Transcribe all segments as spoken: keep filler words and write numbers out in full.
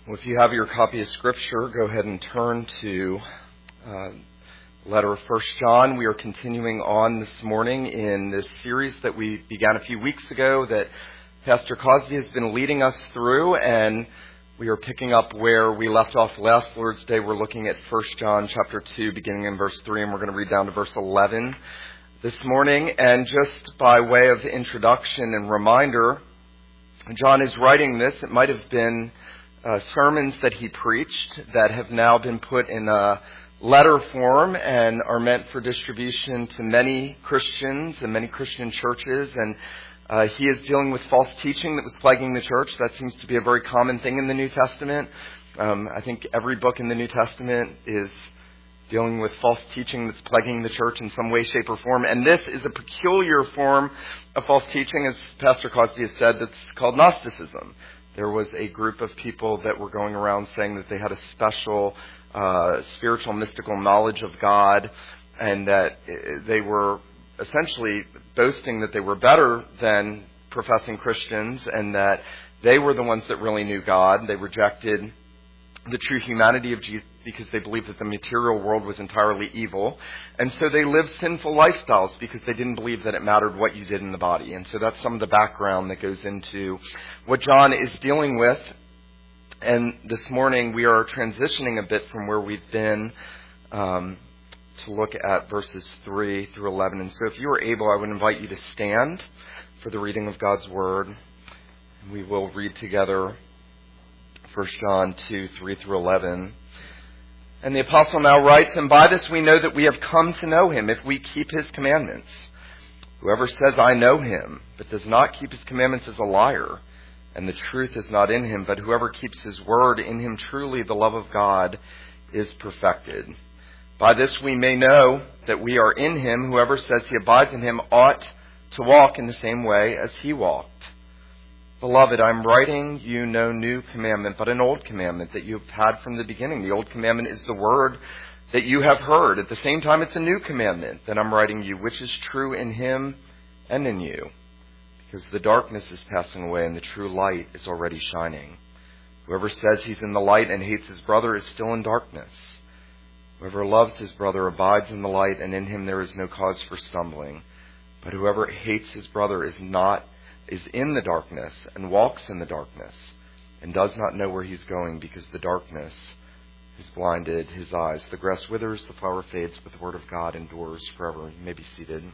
Well, if you have your copy of Scripture, go ahead and turn to uh, the letter of First John. We are continuing on this morning in this series that we began a few weeks ago that Pastor Cosby has been leading us through, and we are picking up where we left off last Lord's Day. We're looking at First John chapter two, beginning in verse three, and we're going to read down to verse eleven this morning. And just by way of introduction and reminder, John is writing this. It might have been Uh, sermons that he preached that have now been put in a letter form and are meant for distribution to many Christians and many Christian churches. And uh, he is dealing with false teaching that was plaguing the church. That seems to be a very common thing in the New Testament. Um, I think every book in the New Testament is dealing with false teaching that's plaguing the church in some way, shape, or form. And this is a peculiar form of false teaching, as Pastor Cosby has said, that's called Gnosticism. There was a group of people that were going around saying that they had a special uh, spiritual, mystical knowledge of God, and that they were essentially boasting that they were better than professing Christians, and that they were the ones that really knew God. They rejected the true humanity of Jesus because they believed that the material world was entirely evil. And so they lived sinful lifestyles because they didn't believe that it mattered what you did in the body. And so that's some of the background that goes into what John is dealing with. And this morning we are transitioning a bit from where we've been um, to look at verses three through eleven. And so if you are able, I would invite you to stand for the reading of God's Word. And we will read together First John two, three through eleven. And the apostle now writes, "And by this we know that we have come to know him, if we keep his commandments. Whoever says, 'I know him,' but does not keep his commandments is a liar, and the truth is not in him. But whoever keeps his word, in him truly the love of God is perfected. By this we may know that we are in him. Whoever says he abides in him ought to walk in the same way as he walked. Beloved, I'm writing you no new commandment, but an old commandment that you have had from the beginning. The old commandment is the word that you have heard. At the same time, it's a new commandment that I'm writing you, which is true in him and in you. Because the darkness is passing away and the true light is already shining. Whoever says he's in the light and hates his brother is still in darkness. Whoever loves his brother abides in the light, and in him there is no cause for stumbling. But whoever hates his brother is not is in the darkness and walks in the darkness and does not know where he's going, because the darkness has blinded his eyes. The grass withers, the flower fades, but the word of God endures forever." You may be seated.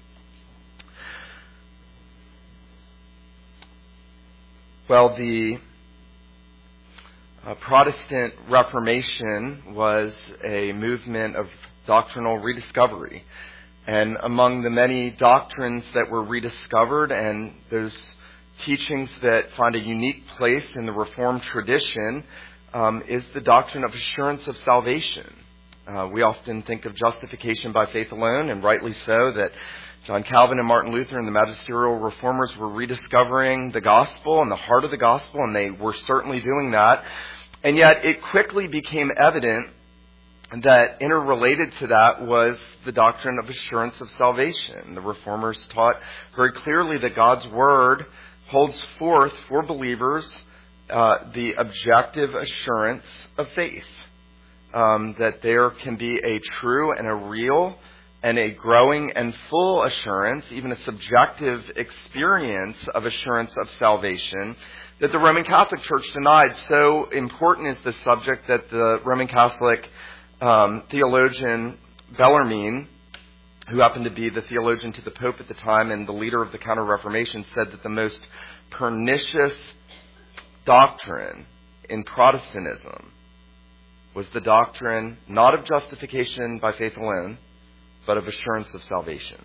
Well, the uh, Protestant Reformation was a movement of doctrinal rediscovery. And among the many doctrines that were rediscovered and those teachings that find a unique place in the Reformed tradition um, is the doctrine of assurance of salvation. Uh, we often think of justification by faith alone, and rightly so, that John Calvin and Martin Luther and the magisterial reformers were rediscovering the gospel and the heart of the gospel, and they were certainly doing that. And yet it quickly became evident that interrelated to that was the doctrine of assurance of salvation. The reformers taught very clearly that God's word holds forth for believers uh, the objective assurance of faith. Um, that there can be a true and a real and a growing and full assurance, even a subjective experience of assurance of salvation, that the Roman Catholic Church denied. So important is the subject that the Roman Catholic Um, theologian Bellarmine, who happened to be the theologian to the Pope at the time and the leader of the Counter-Reformation, said that the most pernicious doctrine in Protestantism was the doctrine not of justification by faith alone, but of assurance of salvation.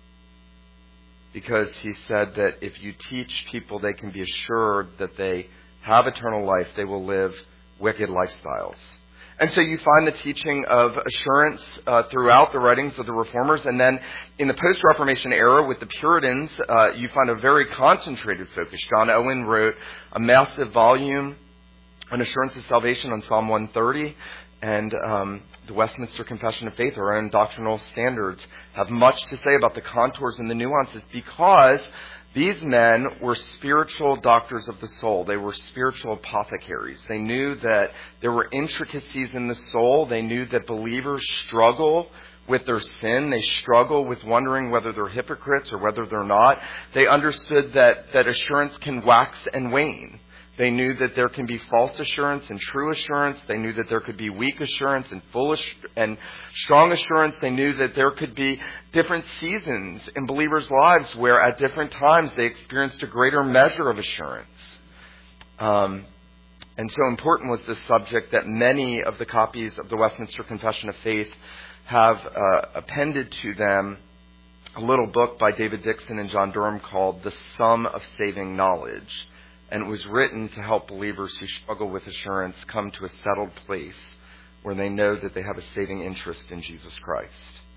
Because he said that if you teach people they can be assured that they have eternal life, they will live wicked lifestyles. And so you find the teaching of assurance uh, throughout the writings of the Reformers. And then in the post-Reformation era with the Puritans, uh, you find a very concentrated focus. John Owen wrote a massive volume on assurance of salvation on Psalm one thirty. And um, the Westminster Confession of Faith, our own doctrinal standards, have much to say about the contours and the nuances, because These men were spiritual doctors of the soul. They were spiritual apothecaries. They knew that there were intricacies in the soul. They knew that believers struggle with their sin. They struggle with wondering whether they're hypocrites or whether they're not. They understood that, that assurance can wax and wane. They knew that there can be false assurance and true assurance. They knew that there could be weak assurance and foolish and strong assurance. They knew that there could be different seasons in believers' lives where at different times they experienced a greater measure of assurance. Um, and so important was this subject that many of the copies of the Westminster Confession of Faith have uh, appended to them a little book by David Dixon and John Durham called The Sum of Saving Knowledge. And it was written to help believers who struggle with assurance come to a settled place where they know that they have a saving interest in Jesus Christ.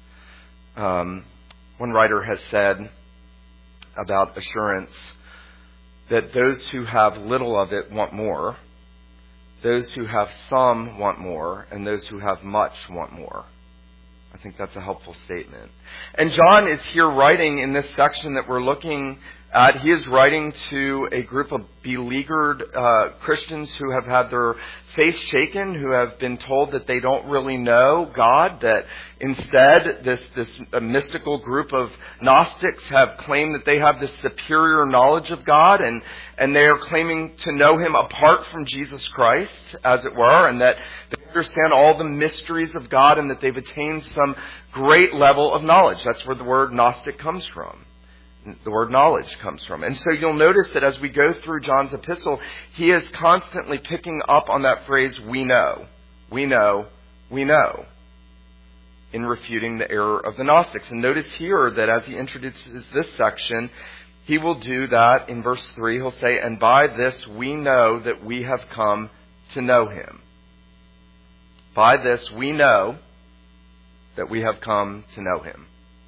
Um, one writer has said about assurance that those who have little of it want more, those who have some want more, and those who have much want more. I think that's a helpful statement. And John is here writing in this section that we're looking at. He is writing to a group of beleaguered uh, Christians who have had their faith shaken, who have been told that they don't really know God, that instead this, this uh, mystical group of Gnostics have claimed that they have this superior knowledge of God, and, and they are claiming to know Him apart from Jesus Christ, as it were, and that they understand all the mysteries of God and that they've attained some great level of knowledge. That's where the word Gnostic comes from. The word knowledge comes from. And so you'll notice that as we go through John's epistle, he is constantly picking up on that phrase, we know, we know, we know, in refuting the error of the Gnostics. And notice here that as he introduces this section, he will do that in verse three. He'll say, and by this we know that we have come to know Him. By this we know that we have come to know Him.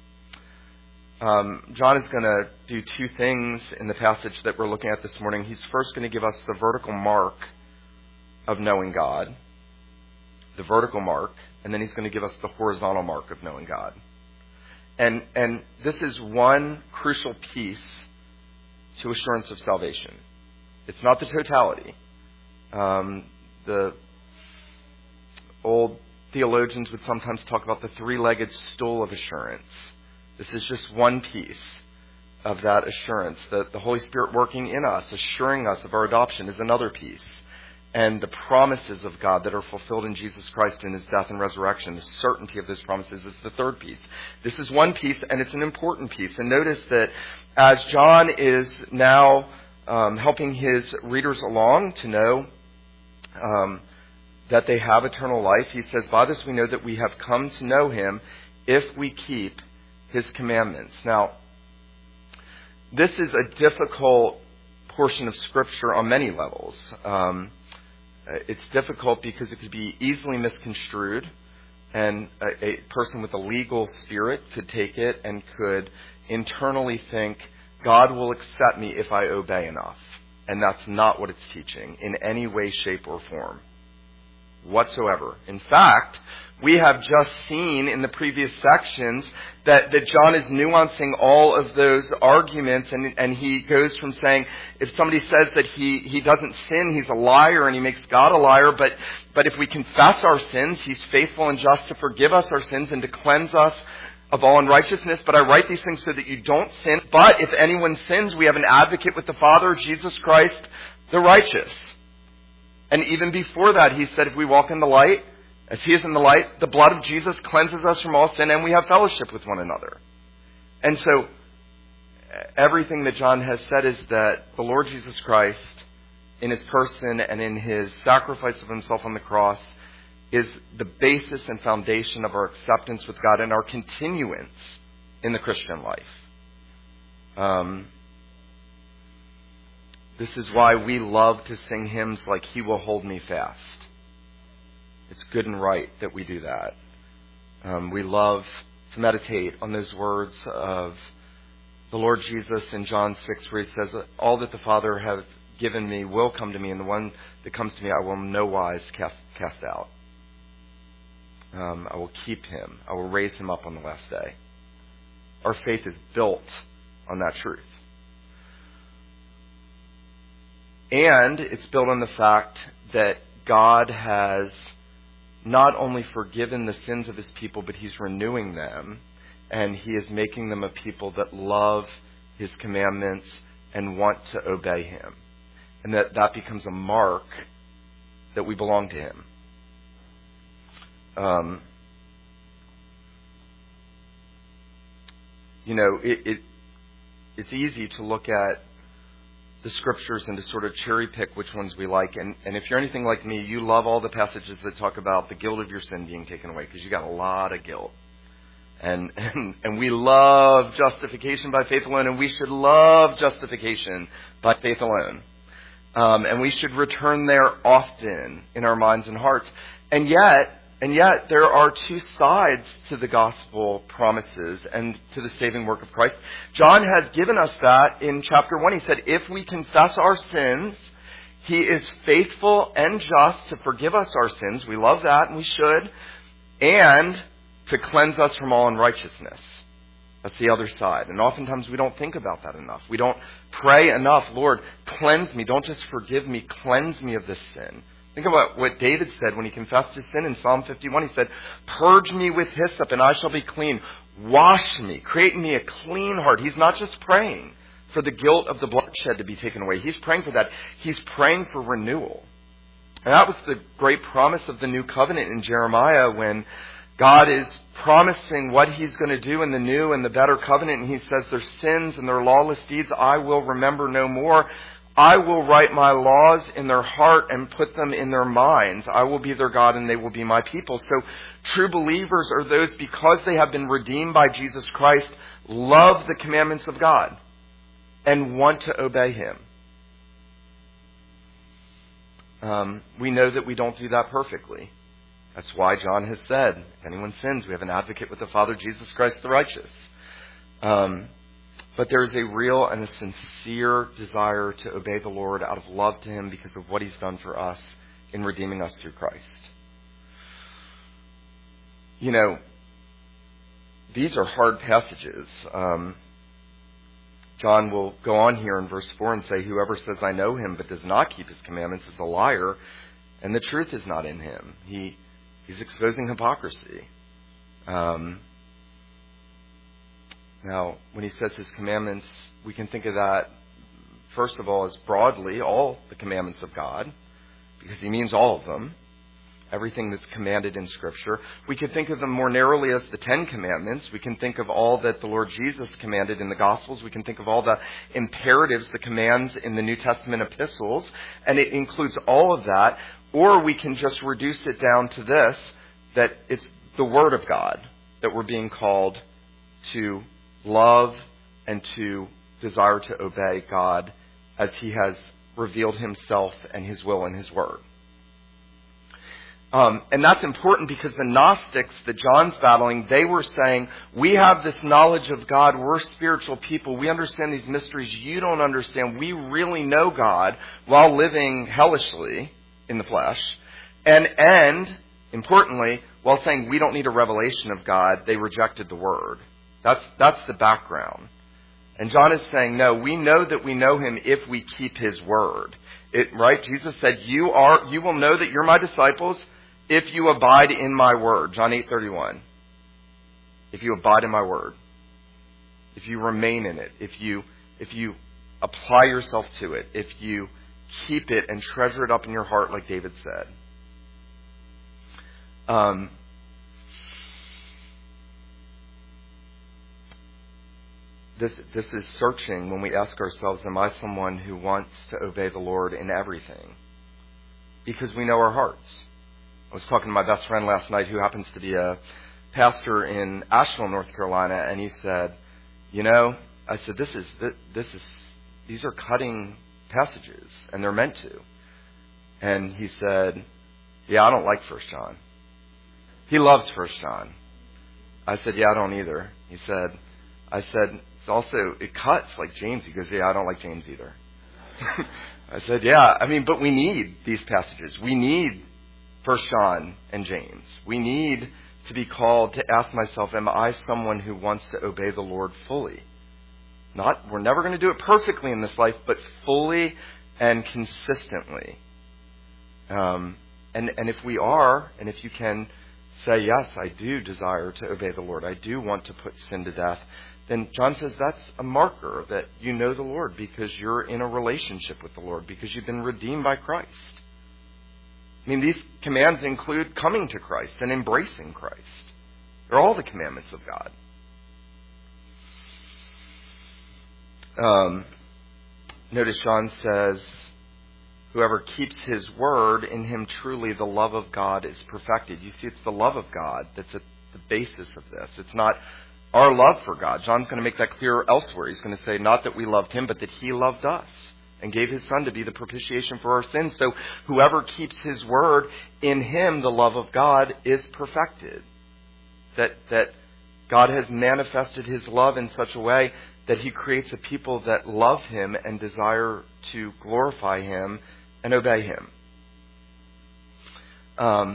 Um, John is going to do two things in the passage that we're looking at this morning. He's first going to give us the vertical mark of knowing God, the vertical mark, and then he's going to give us the horizontal mark of knowing God. And, and this is one crucial piece to assurance of salvation. It's not the totality. Um, the old theologians would sometimes talk about the three-legged stool of assurance. This is just one piece of that assurance. The, the Holy Spirit working in us, assuring us of our adoption, is another piece. And the promises of God that are fulfilled in Jesus Christ in His death and resurrection, the certainty of those promises, is the third piece. This is one piece, and it's an important piece. And notice that as John is now um, helping his readers along to know um, that they have eternal life, he says, by this we know that we have come to know Him if we keep His commandments. Now, this is a difficult portion of Scripture on many levels. Um, it's difficult because it could be easily misconstrued, and a, a person with a legal spirit could take it and could internally think, God will accept me if I obey enough. And that's not what it's teaching in any way, shape, or form whatsoever. In fact, we have just seen in the previous sections that, that John is nuancing all of those arguments, and, and he goes from saying, if somebody says that he, he doesn't sin, he's a liar and he makes God a liar, but, but if we confess our sins, He's faithful and just to forgive us our sins and to cleanse us of all unrighteousness. But I write these things so that you don't sin. But if anyone sins, we have an advocate with the Father, Jesus Christ, the righteous. And even before that, he said, if we walk in the light, as He is in the light, the blood of Jesus cleanses us from all sin, and we have fellowship with one another. And so, everything that John has said is that the Lord Jesus Christ, in His person and in His sacrifice of Himself on the cross, is the basis and foundation of our acceptance with God and our continuance in the Christian life. Um, this is why we love to sing hymns like He Will Hold Me Fast. It's good and right that we do that. Um, we love to meditate on those words of the Lord Jesus in John six, where He says, all that the Father hath given me will come to me, and the one that comes to me I will in no wise cast, cast out. Um, I will keep him. I will raise him up on the last day. Our faith is built on that truth. And it's built on the fact that God has not only forgiven the sins of his people, but he's renewing them. And he is making them a people that love his commandments and want to obey him. And that that becomes a mark that we belong to him. Um, you know, it, it it's easy to look at the scriptures and to sort of cherry pick which ones we like. And, and if you're anything like me, you love all the passages that talk about the guilt of your sin being taken away, because you got a lot of guilt. And, and and we love justification by faith alone, and we should love justification by faith alone. Um, and we should return there often in our minds and hearts. And yet, and yet, there are two sides to the gospel promises and to the saving work of Christ. John has given us that in chapter one. He said, if we confess our sins, he is faithful and just to forgive us our sins. We love that, and we should. And to cleanse us from all unrighteousness. That's the other side. And oftentimes we don't think about that enough. We don't pray enough. Lord, cleanse me. Don't just forgive me. Cleanse me of this sin. Think about what David said when he confessed his sin in Psalm fifty-one. He said, purge me with hyssop and I shall be clean. Wash me. Create in me a clean heart. He's not just praying for the guilt of the bloodshed to be taken away. He's praying for that. He's praying for renewal. And that was the great promise of the new covenant in Jeremiah, when God is promising what he's going to do in the new and the better covenant. And he says, their sins and their lawless deeds I will remember no more. I will write my laws in their heart and put them in their minds. I will be their God and they will be my people. So true believers are those, because they have been redeemed by Jesus Christ, love the commandments of God and want to obey him. Um, we know that we don't do that perfectly. That's why John has said, if anyone sins, we have an advocate with the Father, Jesus Christ the righteous. Um, but there is a real and a sincere desire to obey the Lord out of love to him because of what he's done for us in redeeming us through Christ. You know, these are hard passages. Um, John will go on here in verse four and say, whoever says I know him but does not keep his commandments is a liar, and the truth is not in him. He He's exposing hypocrisy. Um, now, when he says his commandments, we can think of that, first of all, as broadly all the commandments of God, because he means all of them, everything that's commanded in Scripture. We could think of them more narrowly as the Ten Commandments. We can think of all that the Lord Jesus commanded in the Gospels. We can think of all the imperatives, the commands in the New Testament epistles, and it includes all of that. Or we can just reduce it down to this, that it's the Word of God that we're being called to love and to desire to obey God as he has revealed himself and his will in his Word. Um, and that's important because the Gnostics that John's battling, they were saying, we have this knowledge of God. We're spiritual people. We understand these mysteries you don't understand. We really know God while living hellishly in the flesh. And, and importantly, while saying we don't need a revelation of God, they rejected the Word. That's, that's the background. And John is saying, no, we know that we know him if we keep his Word. It, right? Jesus said, you are, you will know that you're my disciples if you abide in my Word. John eight thirty-one. If you abide in my Word. If you remain in it. If you, if you apply yourself to it. If you keep it and treasure it up in your heart, like David said. Um, this, this is searching when we ask ourselves, am I someone who wants to obey the Lord in everything? Because we know our hearts. I was talking to my best friend last night who happens to be a pastor in Asheville, North Carolina, and he said, you know, I said, this is, this is, these are cutting passages, and they're meant to. And he said, yeah, I don't like First John. He loves First John. I said, yeah, I don't either. He said, I said, it's also, it cuts like James. He goes, yeah, I don't like James either. I said, yeah, I mean, but we need these passages. We need First John and James. We need to be called to ask myself, am I someone who wants to obey the Lord fully? Not, we're never going to do it perfectly in this life, but fully and consistently. Um, and, and if we are, and if you can say, yes, I do desire to obey the Lord, I do want to put sin to death, then John says that's a marker that you know the Lord because you're in a relationship with the Lord, because you've been redeemed by Christ. I mean, these commands include coming to Christ and embracing Christ. They're all the commandments of God. Um, notice John says, whoever keeps his word, in him truly the love of God is perfected. You see, it's the love of God that's at the basis of this. It's not our love for God. John's going to make that clear elsewhere. He's going to say, not that we loved him, but that he loved us and gave his son to be the propitiation for our sins. So whoever keeps his word, in him the love of God is perfected. That, that God has manifested his love in such a way that he creates a people that love him and desire to glorify him and obey him. Um,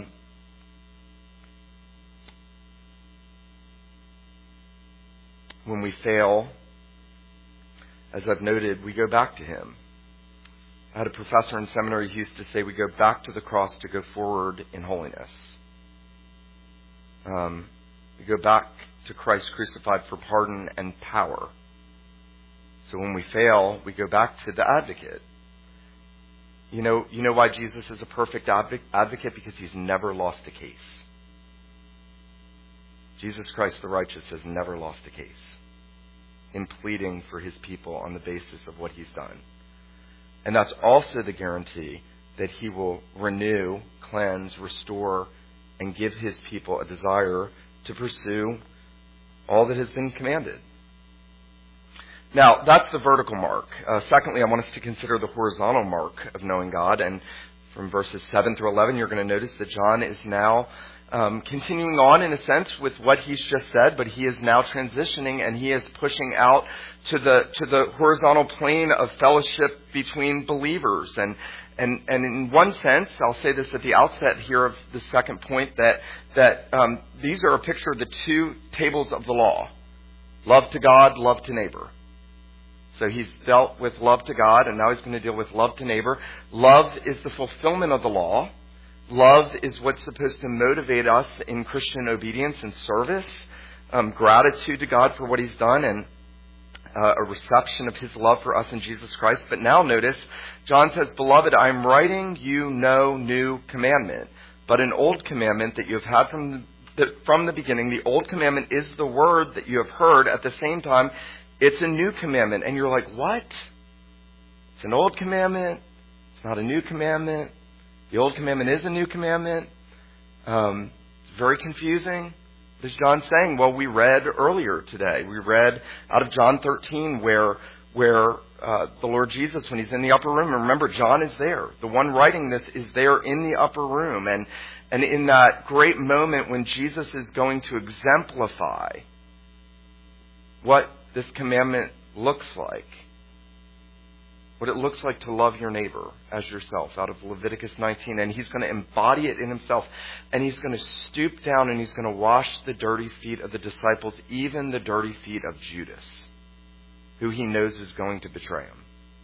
when we fail, as I've noted, we go back to him. I had a professor in seminary who used to say we go back to the cross to go forward in holiness. Um, we go back to Christ crucified for pardon and power. So when we fail, we go back to the advocate. You know, you know why Jesus is a perfect advocate? Because he's never lost a case. Jesus Christ the righteous has never lost a case in pleading for his people on the basis of what he's done. And that's also the guarantee that he will renew, cleanse, restore, and give his people a desire to pursue all that has been commanded. Now, that's the vertical mark. Uh, secondly, I want us to consider the horizontal mark of knowing God. And from verses seven through eleven, you're going to notice that John is now um, continuing on, in a sense, with what he's just said, but he is now transitioning and he is pushing out to the to the horizontal plane of fellowship between believers. And and and in one sense, I'll say this at the outset here of the second point, that that um, these are a picture of the two tables of the law: love to God, love to neighbor. So he's dealt with love to God, and now he's going to deal with love to neighbor. Love is the fulfillment of the law. Love is what's supposed to motivate us in Christian obedience and service, um, gratitude to God for what he's done, and uh, a reception of his love for us in Jesus Christ. But now notice, John says, "Beloved, I am writing you no new commandment, but an old commandment that you have had from the, from the beginning. The old commandment is the word that you have heard. At the same time, it's a new commandment." And you're like, what? It's an old commandment. It's not a new commandment. The old commandment is a new commandment. Um, it's very confusing. What is John saying? Well, we read earlier today. We read out of John thirteen where where uh, the Lord Jesus, when he's in the upper room, and remember, John is there. The one writing this is there in the upper room. And, and in that great moment when Jesus is going to exemplify what this commandment looks like, what it looks like to love your neighbor as yourself, out of Leviticus nineteen. And he's going to embody it in himself. And he's going to stoop down and he's going to wash the dirty feet of the disciples, even the dirty feet of Judas, who he knows is going to betray him.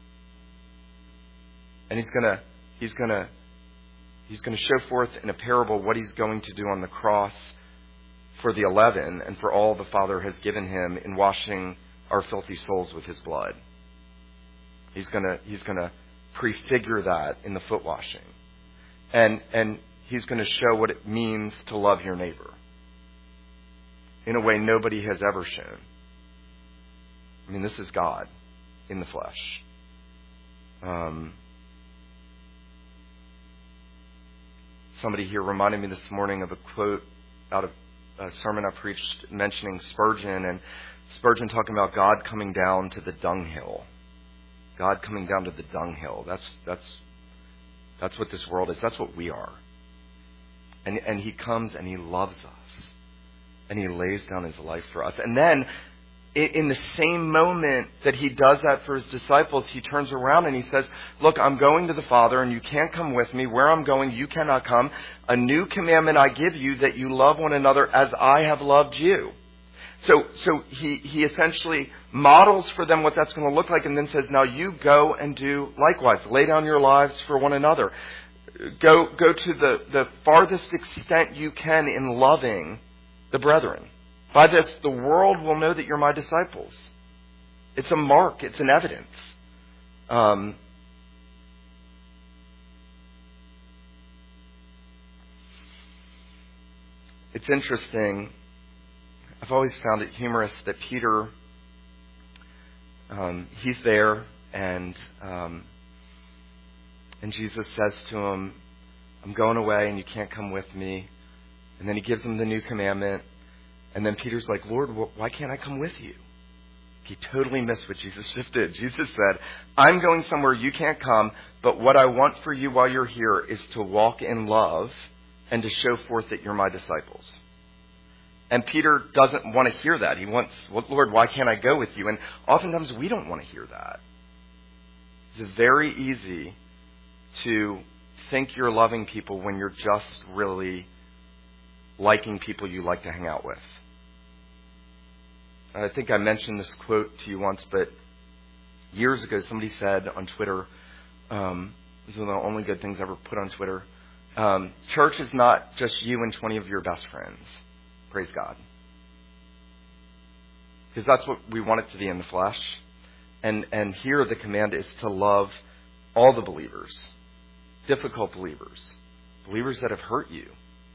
And he's going to, he's going to, he's going to show forth in a parable what he's going to do on the cross for the eleven and for all the Father has given him in washing our filthy souls with his blood. He's gonna he's gonna prefigure that in the foot washing. And and he's gonna show what it means to love your neighbor in a way nobody has ever shown. I mean, this is God in the flesh. Um, somebody here reminded me this morning of a quote out of a sermon I preached mentioning Spurgeon, and Spurgeon talking about God coming down to the dunghill. God coming down to the dunghill. That's that's that's what this world is. That's what we are. And and he comes and he loves us. And he lays down his life for us. And then in the same moment that he does that for his disciples, he turns around and he says, "Look, I'm going to the Father and you can't come with me. Where I'm going, you cannot come. A new commandment I give you, that you love one another as I have loved you." So, so he, he essentially models for them what that's going to look like and then says, now you go and do likewise. Lay down your lives for one another. Go, go to the, the farthest extent you can in loving the brethren. By this, the world will know that you're my disciples. It's a mark. It's an evidence. Um, it's interesting. I've always found it humorous that Peter, um, he's there and um, and Jesus says to him, I'm going away and you can't come with me. And then he gives him the new commandment. And then Peter's like, Lord, wh- why can't I come with you? He totally missed what Jesus just did. Jesus said, I'm going somewhere you can't come, but what I want for you while you're here is to walk in love and to show forth that you're my disciples. And Peter doesn't want to hear that. He wants, well, Lord, why can't I go with you? And oftentimes we don't want to hear that. It's very easy to think you're loving people when you're just really liking people you like to hang out with. And I think I mentioned this quote to you once, but years ago somebody said on Twitter, um, this is one of the only good things I ever put on Twitter, um, church is not just you and twenty of your best friends. Praise God. Because that's what we want it to be in the flesh. And and here the command is to love all the believers, difficult believers, believers that have hurt you,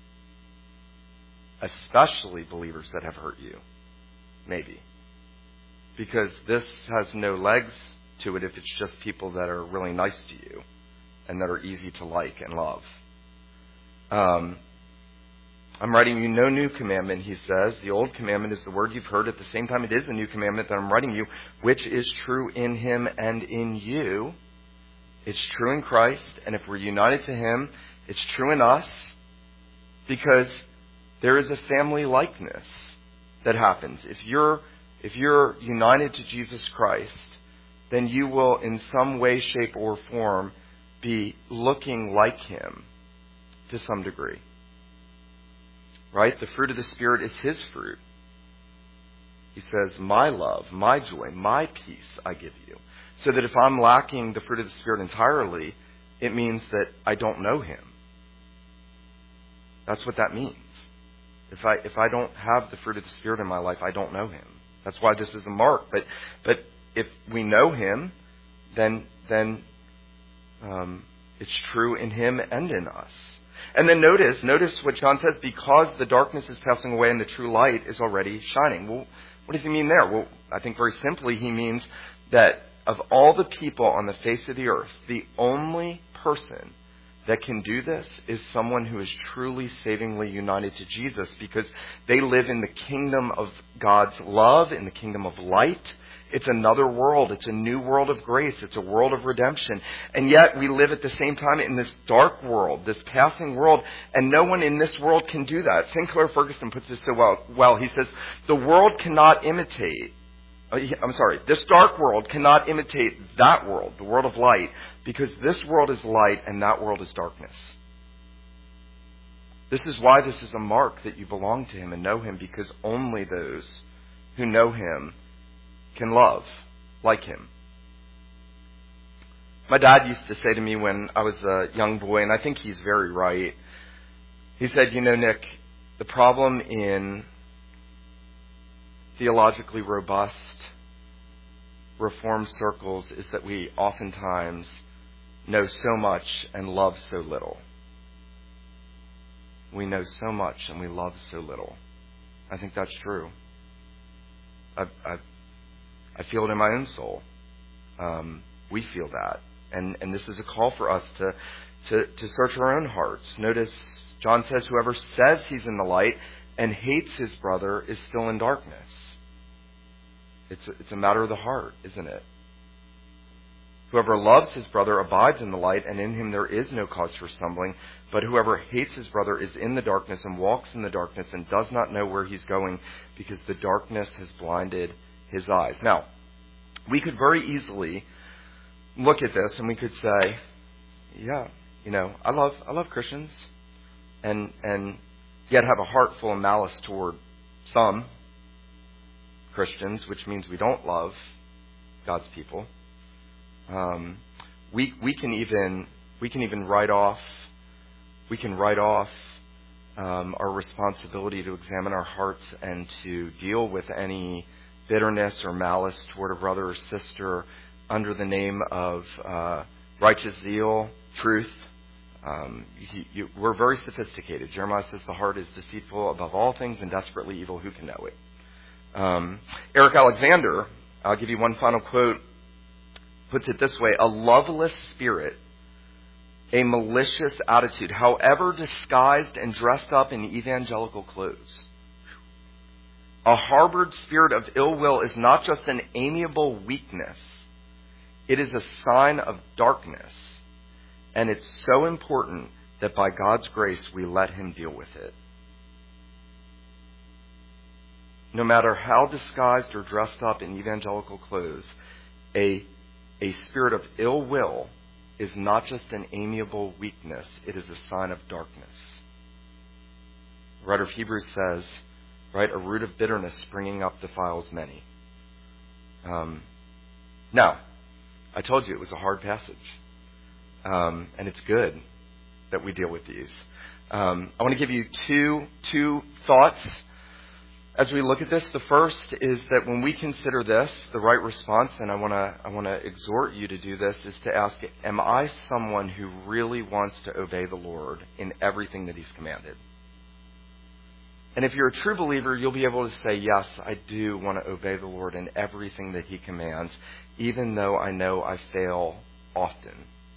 especially believers that have hurt you, maybe. Because this has no legs to it if it's just people that are really nice to you and that are easy to like and love. Um, I'm writing you no new commandment, he says. The old commandment is the word you've heard. At the same time, it is a new commandment that I'm writing you, which is true in him and in you. It's true in Christ, and if we're united to him, it's true in us, because there is a family likeness that happens. If you're if you're united to Jesus Christ, then you will in some way, shape, or form be looking like him to some degree. Right? The fruit of the Spirit is his fruit. He says, my love, my joy, my peace I give you. So that if I'm lacking the fruit of the Spirit entirely, it means that I don't know him. That's what that means. If I if I don't have the fruit of the Spirit in my life, I don't know him. That's why this is a mark. But but if we know him, then then um, it's true in him and in us. And then notice, notice what John says, because the darkness is passing away and the true light is already shining. Well, what does he mean there? Well, I think very simply he means that of all the people on the face of the earth, the only person that can do this is someone who is truly savingly united to Jesus, because they live in the kingdom of God's love, in the kingdom of light. It's another world. It's a new world of grace. It's a world of redemption. And yet we live at the same time in this dark world, this passing world, and no one in this world can do that. Sinclair Ferguson puts this so well. well. He says, the world cannot imitate, I'm sorry, this dark world cannot imitate that world, the world of light, because this world is light and that world is darkness. This is why this is a mark that you belong to him and know him, because only those who know him can love like him. My dad used to say to me when I was a young boy, and I think he's very right, he said, you know, Nick, the problem in theologically robust Reformed circles is that we oftentimes know so much and love so little. We know so much and we love so little. I think that's true. I've, I've I feel it in my own soul. Um, we feel that. And and this is a call for us to, to, to search our own hearts. Notice John says, whoever says he's in the light and hates his brother is still in darkness. It's a, it's a matter of the heart, isn't it? Whoever loves his brother abides in the light, and in him there is no cause for stumbling. But whoever hates his brother is in the darkness and walks in the darkness and does not know where he's going, because the darkness has blinded his eyes. Now, we could very easily look at this and we could say, yeah, you know, I love I love Christians, and and yet have a heart full of malice toward some. Christians, which means we don't love God's people. Um, we we can even we can even write off we can write off um, our responsibility to examine our hearts and to deal with any bitterness or malice toward a brother or sister under the name of uh, righteous zeal, truth. Um, you, you, we're very sophisticated. Jeremiah says the heart is deceitful above all things and desperately evil. Who can know it? Um, Eric Alexander, I'll give you one final quote, puts it this way: a loveless spirit, a malicious attitude, however disguised and dressed up in evangelical clothes. A harbored spirit of ill will is not just an amiable weakness. It is a sign of darkness. And it's so important that by God's grace we let him deal with it. No matter how disguised or dressed up in evangelical clothes, a, a spirit of ill will is not just an amiable weakness. It is a sign of darkness. The writer of Hebrews says, right, a root of bitterness springing up defiles many. Um, now, I told you it was a hard passage. Um, and it's good that we deal with these. Um, I want to give you two two thoughts as we look at this. The first is that when we consider this, the right response, and I want to I want to exhort you to do this, is to ask, am I someone who really wants to obey the Lord in everything that he's commanded? And if you're a true believer, you'll be able to say, yes, I do want to obey the Lord in everything that he commands, even though I know I fail often.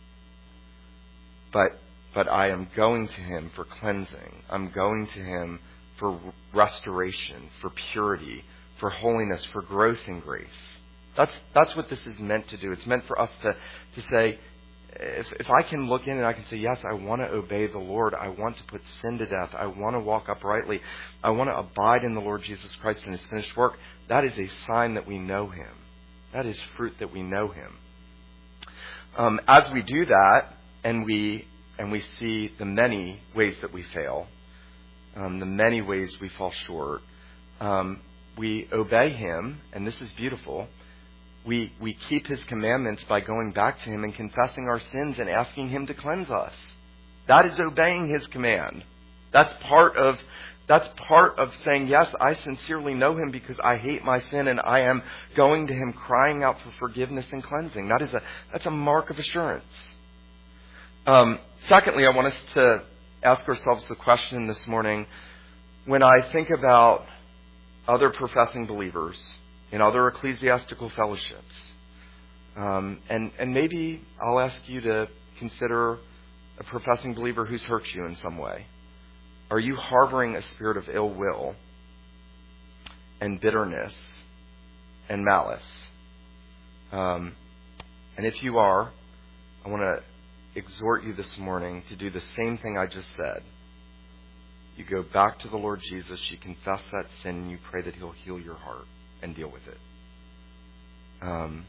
But but I am going to him for cleansing. I'm going to him for restoration, for purity, for holiness, for growth in grace. That's that's what this is meant to do. It's meant for us to, to say, if, if I can look in and I can say, yes, I want to obey the Lord. I want to put sin to death. I want to walk uprightly. I want to abide in the Lord Jesus Christ and his finished work. That is a sign that we know him. That is fruit that we know him. Um, as we do that, and we and we see the many ways that we fail, um, the many ways we fall short, um, we obey him, and this is beautiful. We we keep his commandments by going back to him and confessing our sins and asking him to cleanse us. That is obeying his command. That's part of that's part of saying, yes, I sincerely know him because I hate my sin and I am going to him crying out for forgiveness and cleansing. That is a that's a mark of assurance. Um, secondly, I want us to ask ourselves the question this morning, when I think about other professing believers in other ecclesiastical fellowships, um, and, and maybe I'll ask you to consider a professing believer who's hurt you in some way. Are you harboring a spirit of ill will and bitterness and malice? Um, and if you are, I want to exhort you this morning to do the same thing I just said. You go back to the Lord Jesus, you confess that sin, and you pray that he'll heal your heart and deal with it. Um,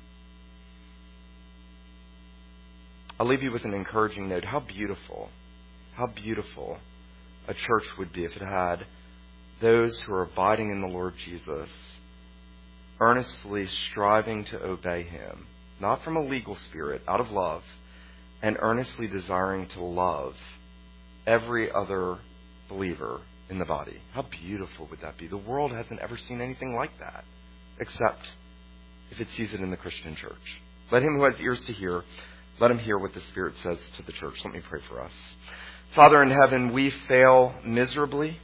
I'll leave you with an encouraging note. How beautiful, how beautiful a church would be if it had those who are abiding in the Lord Jesus, earnestly striving to obey him, not from a legal spirit, out of love, and earnestly desiring to love every other believer in the body. How beautiful would that be? The world hasn't ever seen anything like that, except if it sees it in the Christian church. Let him who has ears to hear, let him hear what the Spirit says to the church. Let me pray for us. Father in heaven, we fail miserably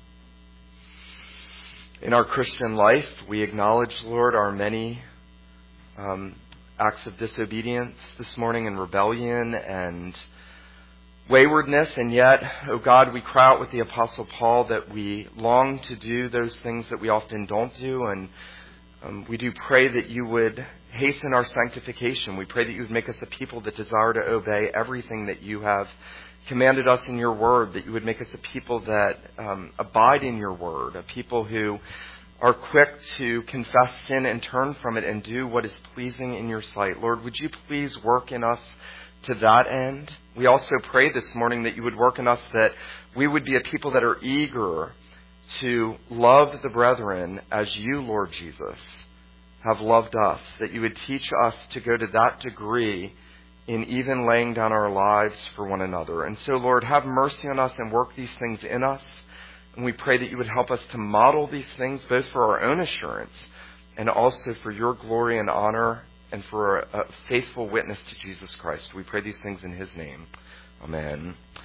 in our Christian life. We acknowledge, Lord, our many um, acts of disobedience this morning and rebellion and waywardness, and yet, oh God, we cry out with the Apostle Paul that we long to do those things that we often don't do, and um, we do pray that you would hasten our sanctification. We pray that you would make us a people that desire to obey everything that you have commanded us in your word, that you would make us a people that um, abide in your word, a people who are quick to confess sin and turn from it and do what is pleasing in your sight. Lord, would you please work in us to that end? We also pray this morning that you would work in us that we would be a people that are eager to love the brethren as you, Lord Jesus, have loved us, that you would teach us to go to that degree in even laying down our lives for one another. And so, Lord, have mercy on us and work these things in us. And we pray that you would help us to model these things both for our own assurance and also for your glory and honor and for a faithful witness to Jesus Christ. We pray these things in his name. Amen.